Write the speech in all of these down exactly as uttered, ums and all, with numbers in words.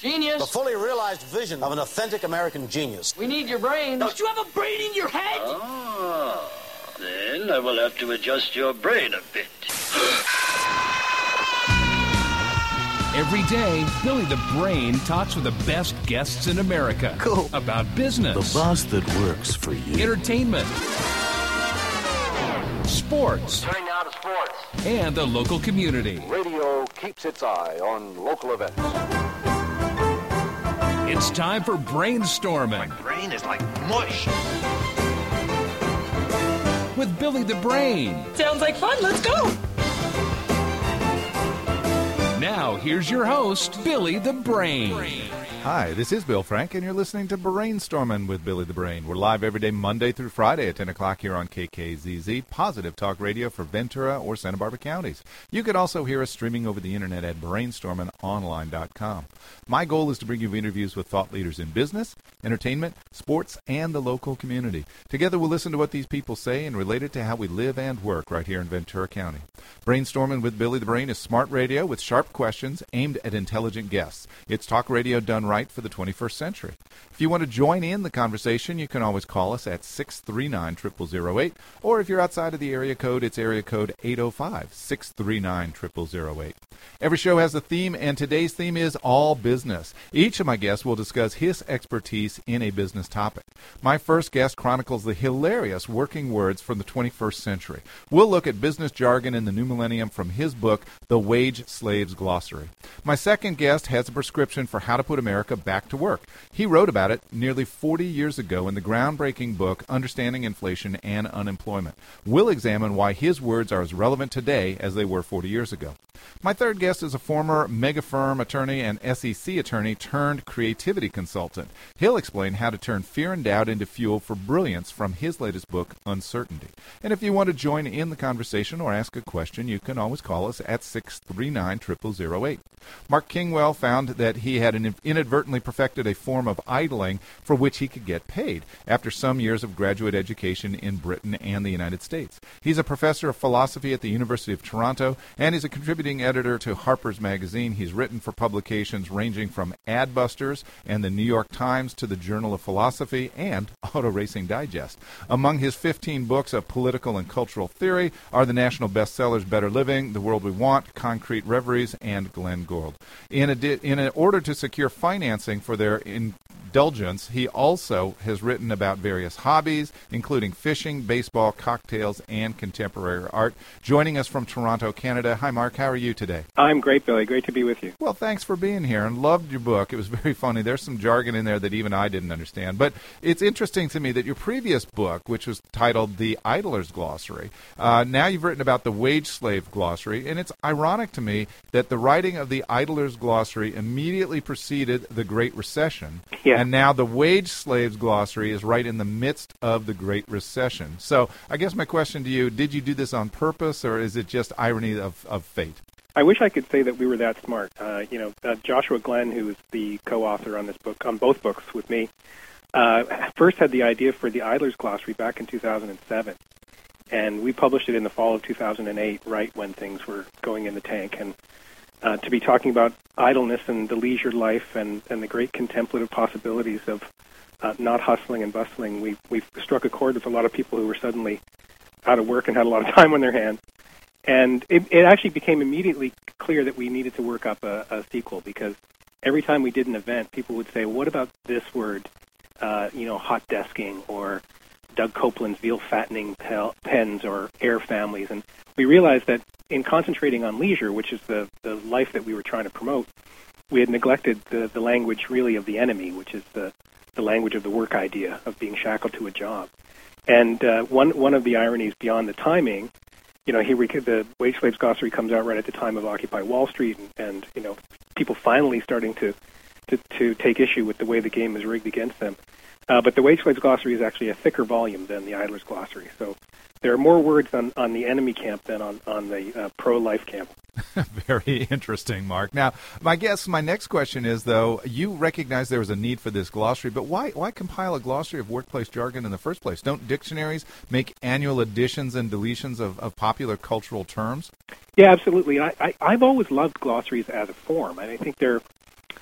Genius. The fully realized vision of an authentic American genius. We need your brain. Don't you have a brain in your head? Ah, then I will have to adjust your brain a bit. Every day, Billy the Brain talks with the best guests in America. Cool. About business. The boss that works for you. Entertainment. Sports. Turning now to sports. And the local community. Radio keeps its eye on local events. It's time for brainstorming. My brain is like mush. With Billy the Brain. Sounds like fun. Let's go. Now, here's your host, Billy the Brain. Hi, this is Bill Frank, and you're listening to Brainstorming with Billy the Brain. We're live every day, Monday through Friday at ten o'clock here on K K Z Z, Positive Talk Radio for Ventura or Santa Barbara counties. You can also hear us streaming over the internet at brainstorming online dot com. My goal is to bring you interviews with thought leaders in business, entertainment, sports, and the local community. Together, we'll listen to what these people say and relate it to how we live and work right here in Ventura County. Brainstorming with Billy the Brain is smart radio with sharp questions aimed at intelligent guests. It's talk radio done right for the twenty-first century. If you want to join in the conversation, you can always call us at six three nine, zero zero zero eight, or if you're outside of the area code, it's area code eight oh five, six three nine, zero zero zero eight. Every show has a theme, and today's theme is all business. Each of my guests will discuss his expertise in a business topic. My first guest chronicles the hilarious working words from the twenty-first century. We'll look at business jargon in the new millennium from his book, The Wage Slaves Glossary. My second guest has a prescription for how to put America back to work. He wrote about it nearly forty years ago in the groundbreaking book, Understanding Inflation and Unemployment. We'll examine why his words are as relevant today as they were forty years ago. My third guest is a former mega firm attorney and S E C attorney turned creativity consultant. He'll explain how to turn fear and doubt into fuel for brilliance from his latest book, Uncertainty. And if you want to join in the conversation or ask a question, you can always call us at six three nine, zero zero zero eight. Mark Kingwell found that he had inadvertently perfected a form of idling for which he could get paid after some years of graduate education in Britain and the United States. He's a professor of philosophy at the University of Toronto, and he's a contributing editor to Harper's Magazine. He's written for publications ranging from Adbusters and the New York Times to the Journal of Philosophy and Auto Racing Digest. Among his fifteen books of political and cultural theory are the national bestsellers Better Living, The World We Want, Concrete Reveries, and Glenn Gould. In, adi- in order to secure financing for their indulgence, he also has written about various hobbies, including fishing, baseball, cocktails, and contemporary art. Joining us from Toronto, Canada. Hi, Mark. How are you today? I'm great, Billy. Great to be with you. Well, thanks for being here, and loved your book. It was very funny. There's some jargon in there that even I didn't understand. But it's interesting to me that your previous book, which was titled The Idler's Glossary, uh, now you've written about the Wage Slave Glossary, and it's ironic to me that the writing of the Idler's Glossary immediately preceded the Great Recession, yeah. and now the Wage Slaves Glossary is right in the midst of the Great Recession. So I guess my question to you, did you do this on purpose, or is it just irony of, of fate? I wish I could say that we were that smart. Uh, you know, uh, Joshua Glenn, who is the co-author on this book, on both books with me, uh, first had the idea for the Idler's Glossary back in two thousand seven. And we published it in the fall of two thousand eight, right when things were going in the tank. And uh, to be talking about idleness and the leisure life and, and the great contemplative possibilities of uh, not hustling and bustling, we we struck a chord with a lot of people who were suddenly out of work and had a lot of time on their hands. And it, it actually became immediately clear that we needed to work up a, a sequel, because every time we did an event, people would say, what about this word, uh, you know, hot desking, or Doug Copeland's veal fattening pel- pens, or air families. And we realized that in concentrating on leisure, which is the, the life that we were trying to promote, we had neglected the, the language really of the enemy, which is the, the language of the work idea, of being shackled to a job. And uh, one one of the ironies beyond the timing, you know, here we could, the Wage Slaves Glossary comes out right at the time of Occupy Wall Street, and, and you know, people finally starting to, to, to take issue with the way the game is rigged against them. Uh, but the Wage Slaves Glossary is actually a thicker volume than the Idler's Glossary. So there are more words on, on the enemy camp than on, on the uh, pro-life camp. Very interesting, Mark. Now, my guess, my next question is, though, you recognize there was a need for this glossary, but why why compile a glossary of workplace jargon in the first place? Don't dictionaries make annual additions and deletions of, of popular cultural terms? Yeah, absolutely. I, I, I've always loved glossaries as a form, and I think they're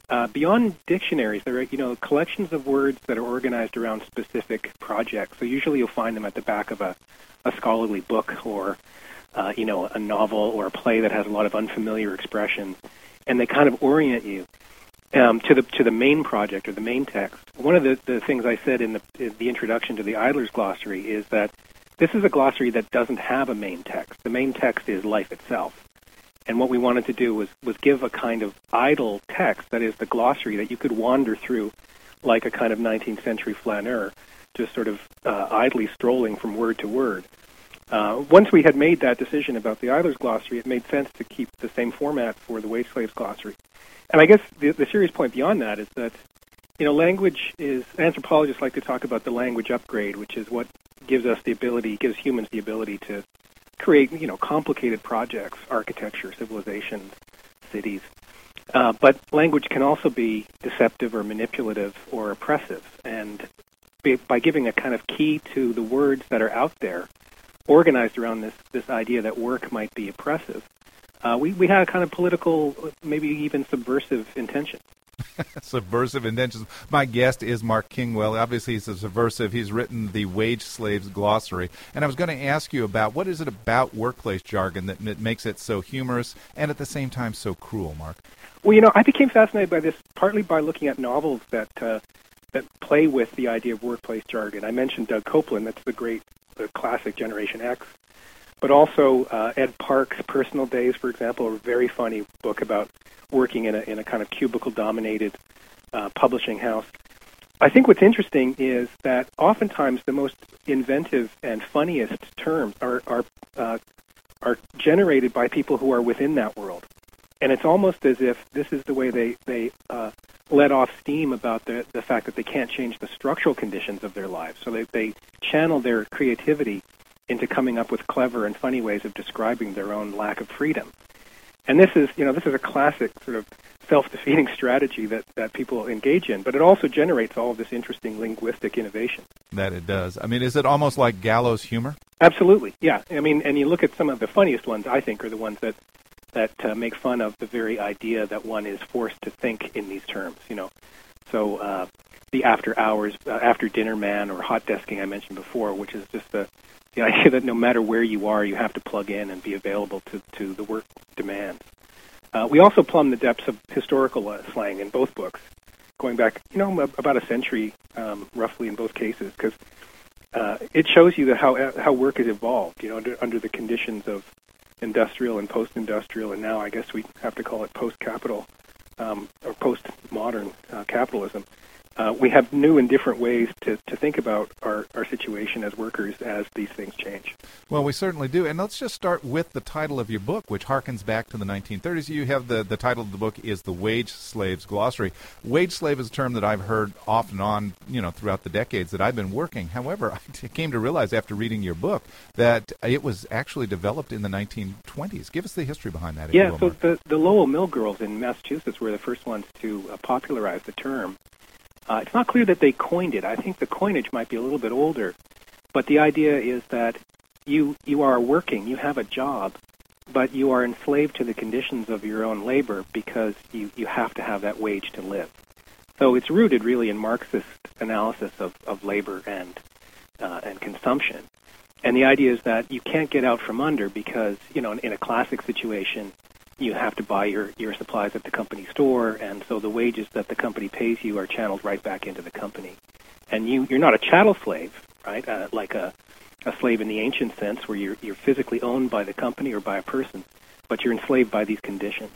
uh, beyond dictionaries, there are, you know, collections of words that are organized around specific projects. So usually you'll find them at the back of a, a scholarly book or, uh, you know, a novel or a play that has a lot of unfamiliar expressions, and they kind of orient you um, to the to the main project or the main text. One of the, the things I said in the, in the introduction to the Idler's Glossary is that this is a glossary that doesn't have a main text. The main text is life itself. And what we wanted to do was, was give a kind of idle text, that is the glossary, that you could wander through like a kind of nineteenth century flaneur, just sort of uh, idly strolling from word to word. Uh, once we had made that decision about the Idler's Glossary, it made sense to keep the same format for the Wage Slaves Glossary. And I guess the, the serious point beyond that is that, you know, language is, anthropologists like to talk about the language upgrade, which is what gives us the ability, gives humans the ability to create, you know, complicated projects, architecture, civilizations, cities. Uh, but language can also be deceptive or manipulative or oppressive. And be, by giving a kind of key to the words that are out there, organized around this, this idea that work might be oppressive, uh, we, we had a kind of political, maybe even subversive intention. Subversive intentions. My guest is Mark Kingwell. Obviously, he's a subversive. He's written the Wage Slaves Glossary. And I was going to ask you about, what is it about workplace jargon that, that makes it so humorous and at the same time so cruel, Mark? Well, you know, I became fascinated by this partly by looking at novels that uh, that play with the idea of workplace jargon. I mentioned Doug Copeland. That's the great, the classic Generation X. But also uh, Ed Park's Personal Days, for example, a very funny book about working in a in a kind of cubicle-dominated uh, publishing house. I think what's interesting is that oftentimes the most inventive and funniest terms are are uh, are generated by people who are within that world, and it's almost as if this is the way they they uh, let off steam about the the fact that they can't change the structural conditions of their lives. So they they channel their creativity into coming up with clever and funny ways of describing their own lack of freedom. And this is, you know, this is a classic sort of self-defeating strategy that, that people engage in, but it also generates all of this interesting linguistic innovation. That it does. I mean, is it almost like gallows humor? Absolutely, yeah. I mean, and you look at some of the funniest ones, I think, are the ones that, that uh, make fun of the very idea that one is forced to think in these terms, you know. So uh, the after-hours, uh, after-dinner man or hot desking I mentioned before, which is just the The idea that no matter where you are, you have to plug in and be available to, to the work demands. Uh, we also plumb the depths of historical uh, slang in both books, going back, you know, about a century, um, roughly in both cases, because uh, it shows you that how how work has evolved, you know, under, under the conditions of industrial and post-industrial, and now I guess we have to call it post-capital um, or post-modern uh, capitalism. Uh, we have new and different ways to, to think about our, our situation as workers as these things change. Well, we certainly do. And let's just start with the title of your book, which harkens back to the nineteen thirties. You have the, the title of the book is The Wage Slaves Glossary. Wage slave is a term that I've heard off and on, you know, throughout the decades that I've been working. However, I came to realize after reading your book that it was actually developed in the nineteen twenties. Give us the history behind that. Yeah, so the, the Lowell Mill Girls in Massachusetts were the first ones to uh, popularize the term. Uh, it's not clear that they coined it. I think the coinage might be a little bit older. But the idea is that you you are working, you have a job, but you are enslaved to the conditions of your own labor because you, you have to have that wage to live. So it's rooted really in Marxist analysis of, of labor and uh, and consumption. And the idea is that you can't get out from under because, you know, in, in a classic situation, you have to buy your, your supplies at the company store, and so the wages that the company pays you are channeled right back into the company. And you, you're not a chattel slave, right, uh, like a, a slave in the ancient sense where you're, you're physically owned by the company or by a person, but you're enslaved by these conditions.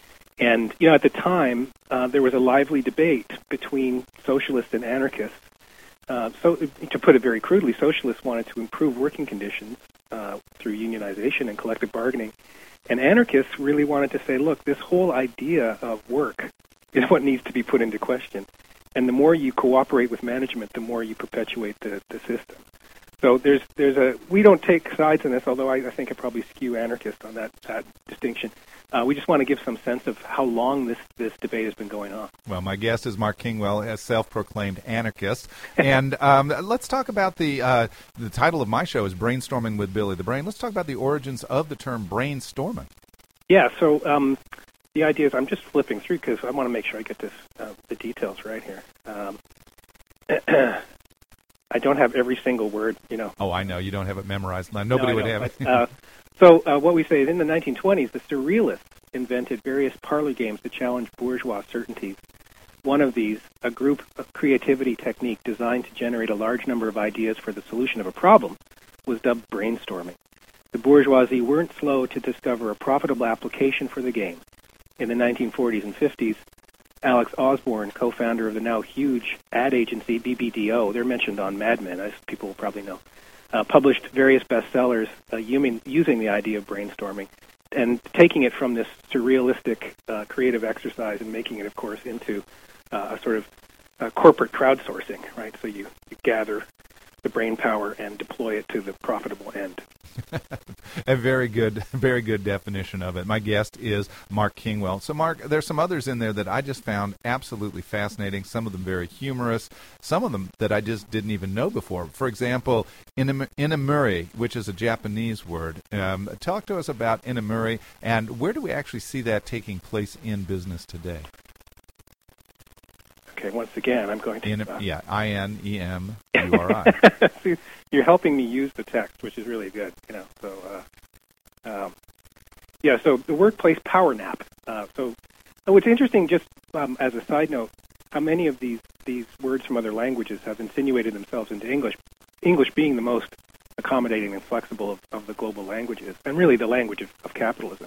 And, you know, at the time, uh, there was a lively debate between socialists and anarchists. Uh, so, to put it very crudely, socialists wanted to improve working conditions uh, through unionization and collective bargaining. And anarchists really wanted to say, look, this whole idea of work is what needs to be put into question. And the more you cooperate with management, the more you perpetuate the, the system. So there's there's a we don't take sides in this, although I, I think I probably skew anarchist on that, that distinction. Uh, we just want to give some sense of how long this, this debate has been going on. Well, my guest is Mark Kingwell, a self-proclaimed anarchist. And um, let's talk about the uh, the title of my show is Brainstorming with Billy the Brain. Let's talk about the origins of the term brainstorming. Yeah, so um, the idea is I'm just flipping through because I want to make sure I get this uh, the details right here. Um, I don't have every single word, you know. Oh, I know. You don't have it memorized. Nobody no, would know, have but, it. uh, so uh, what we say is in the nineteen twenties, the Surrealists invented various parlor games to challenge bourgeois certainties. One of these, a group of creativity technique designed to generate a large number of ideas for the solution of a problem, was dubbed brainstorming. The bourgeoisie weren't slow to discover a profitable application for the game. In the nineteen forties and fifties, Alex Osborne, co-founder of the now huge ad agency B B D O, they're mentioned on Mad Men, as people will probably know, uh, published various bestsellers uh, using, using the idea of brainstorming and taking it from this surrealistic uh, creative exercise and making it, of course, into uh, a sort of uh, corporate crowdsourcing, right? So you, you gather the brain power and deploy it to the profitable end. A very good, very good definition of it. My guest is Mark Kingwell. So, Mark, there's some others in there that I just found absolutely fascinating, some of them very humorous, some of them that I just didn't even know before. For example, inamuri, which is a Japanese word. Um, talk to us about inamuri, and where do we actually see that taking place in business today? Okay, once again, I'm going to... In, uh, yeah, I N E M U R I. See, you're helping me use the text, which is really good, you know. So, uh, um, yeah, so the workplace power nap. Uh, so what's interesting, just um, as a side note, how many of these, these words from other languages have insinuated themselves into English, English being the most accommodating and flexible of, of the global languages, and really the language of, of capitalism.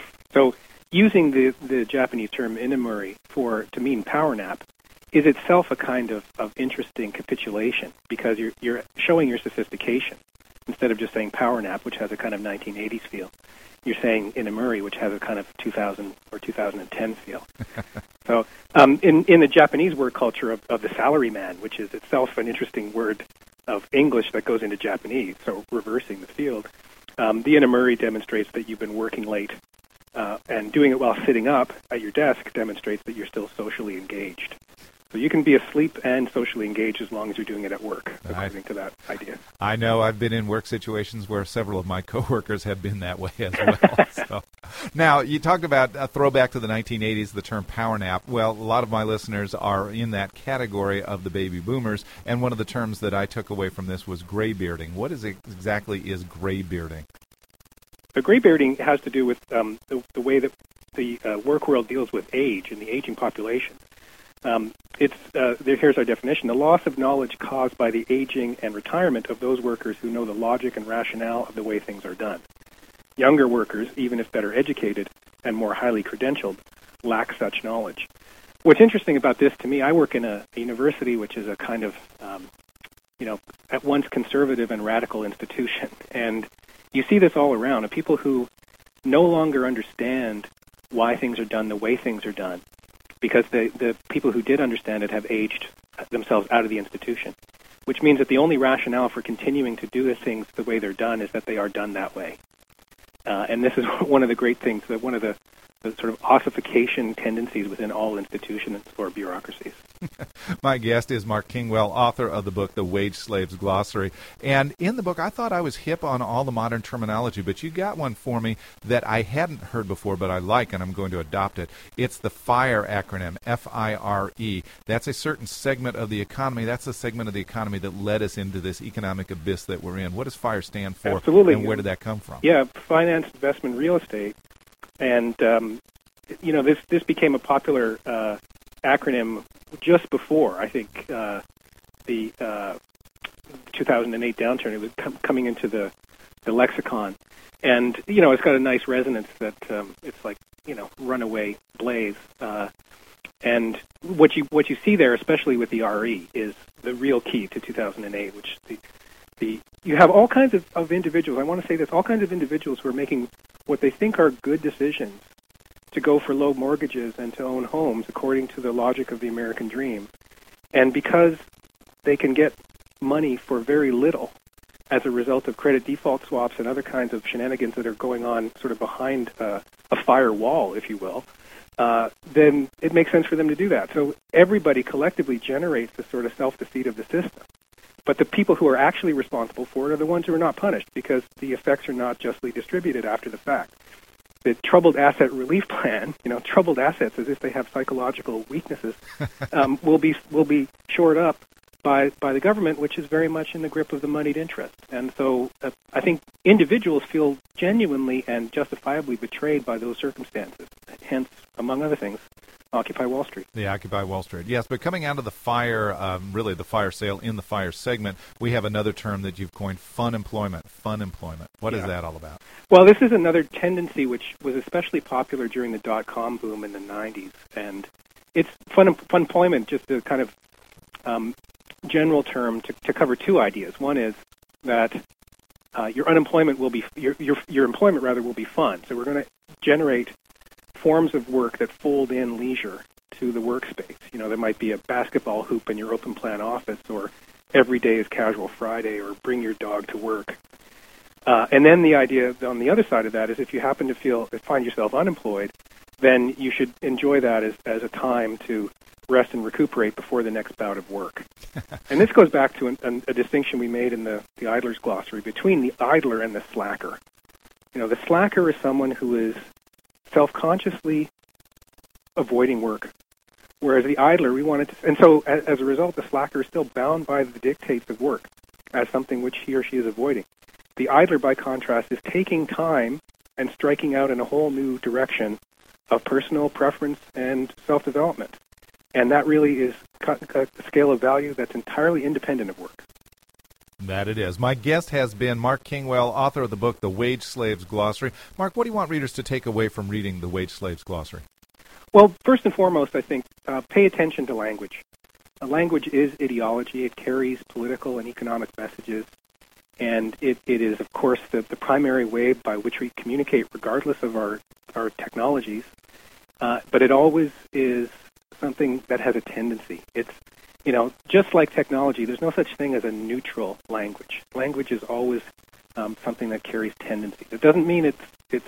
So using the, the Japanese term inamuri for to mean power nap is itself a kind of, of interesting capitulation because you're, you're showing your sophistication. Instead of just saying power nap, which has a kind of nineteen eighties feel, you're saying inamuri, which has a kind of two thousand or two thousand ten feel. So um, in, in the Japanese word culture of, of the salaryman, which is itself an interesting word of English that goes into Japanese, so reversing the field, um, the inamuri demonstrates that you've been working late, uh, and doing it while sitting up at your desk demonstrates that you're still socially engaged. So you can be asleep and socially engaged as long as you're doing it at work, according I, to that idea. I know. I've been in work situations where several of my coworkers have been that way as well. So, now, you talked about a throwback to the nineteen eighties, the term power nap. Well, a lot of my listeners are in that category of the baby boomers, and one of the terms that I took away from this was graybearding. What is it exactly is graybearding? The graybearding has to do with um, the, the way that the uh, work world deals with age and the aging population. Um, it's uh, there, here's our definition: the loss of knowledge caused by the aging and retirement of those workers who know the logic and rationale of the way things are done. Younger workers, even if better educated and more highly credentialed, lack such knowledge. What's interesting about this to me, I work in a, a university which is a kind of, um, you know, at once conservative and radical institution, and you see this all around. People who no longer understand why things are done the way things are done, because the, the people who did understand it have aged themselves out of the institution, which means that the only rationale for continuing to do the things the way they're done is that they are done that way. Uh, and this is one of the great things, that one of the, the sort of ossification tendencies within all institutions or bureaucracies. My guest is Mark Kingwell, author of the book, The Wage Slave's Glossary. And in the book, I thought I was hip on all the modern terminology, but you got one for me that I hadn't heard before, but I like, and I'm going to adopt it. It's the FIRE acronym, F I R E. That's a certain segment of the economy. That's the segment of the economy that led us into this economic abyss that we're in. What does FIRE stand for? Absolutely. And where did that come from? Yeah, finance, investment, real estate. And, um, you know, this, this became a popular uh, acronym just before, I think, uh, the uh, two thousand eight downturn. It was com- coming into the, the lexicon. And, you know, it's got a nice resonance that um, it's like, you know, runaway blaze. Uh, and what you what you see there, especially with the R E, is the real key to two thousand eight, which the, the you have all kinds of, of individuals, I want to say this, all kinds of individuals who are making what they think are good decisions to go for low mortgages and to own homes according to the logic of the American dream. And because they can get money for very little as a result of credit default swaps and other kinds of shenanigans that are going on sort of behind uh, a firewall, if you will, uh, then it makes sense for them to do that. So everybody collectively generates this sort of self-deceit of the system. But the people who are actually responsible for it are the ones who are not punished because the effects are not justly distributed after the fact. the troubled asset relief plan, you know, troubled assets as if they have psychological weaknesses, um, will be will be shored up by by the government, which is very much in the grip of the moneyed interest. And so uh, I think individuals feel genuinely and justifiably betrayed by those circumstances. Hence, among other things, Occupy Wall Street. The Occupy Wall Street. Yes, but coming out of the fire, um, really the fire sale in the fire segment, we have another term that you've coined, fun employment. Fun employment. What yeah. is that all about? Well, this is another tendency which was especially popular during the dot-com boom in the nineties. And it's fun, fun employment, just a kind of um, general term to, to cover two ideas. One is that uh, your unemployment will be, your, your, your employment rather will be fun. So we're going to generate forms of work that fold in leisure to the workspace. You know, there might be a basketball hoop in your open plan office, or every day is casual Friday, or bring your dog to work. Uh, and then the idea on the other side of that is if you happen to feel find yourself unemployed, then you should enjoy that as, as a time to rest and recuperate before the next bout of work. And this goes back to an, an, a distinction we made in the, the Idler's Glossary between the idler and the slacker. You know, the slacker is someone who is self-consciously avoiding work, whereas the idler, we wanted to, and so as, as a result, the slacker is still bound by the dictates of work as something which he or she is avoiding. The idler, by contrast, is taking time and striking out in a whole new direction of personal preference and self-development, and that really is a scale of value that's entirely independent of work. That it is. My guest has been Mark Kingwell, author of the book, The Wage Slaves Glossary. Mark, what do you want readers to take away from reading The Wage Slaves Glossary? Well, first and foremost, I think, uh, pay attention to language. Uh, language is ideology. It carries political and economic messages, and it, it is, of course, the, the primary way by which we communicate regardless of our, our technologies, uh, but it always is something that has a tendency. It's You know, just like technology, there's no such thing as a neutral language. Language is always um, something that carries tendencies. It doesn't mean it's, it's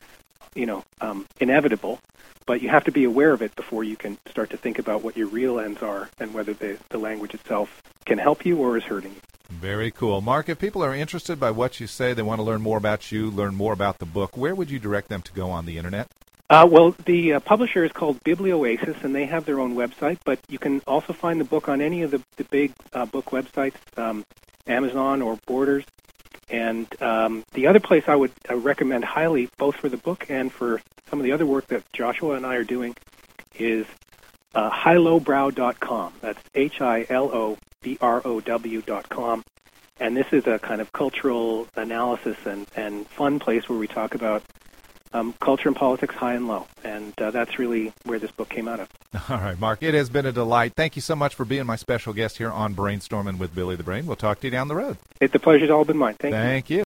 you know, um, inevitable, but you have to be aware of it before you can start to think about what your real ends are and whether the, the language itself can help you or is hurting you. Very cool. Mark, if people are interested by what you say, they want to learn more about you, learn more about the book, where would you direct them to go on the Internet? Uh, well, the uh, publisher is called Biblioasis, and they have their own website, but you can also find the book on any of the, the big uh, book websites, um, Amazon or Borders. And um, the other place I would uh, recommend highly, both for the book and for some of the other work that Joshua and I are doing, is uh, hilobrow dot com. That's H I L O B R O W dot com. And this is a kind of cultural analysis and, and fun place where we talk about Um, culture and politics, high and low, and uh, that's really where this book came out of. All right, Mark, it has been a delight. Thank you so much for being my special guest here on Brainstorming with Billy the Brain. We'll talk to you down the road. It, the pleasure's all been mine. Thank, Thank you. you.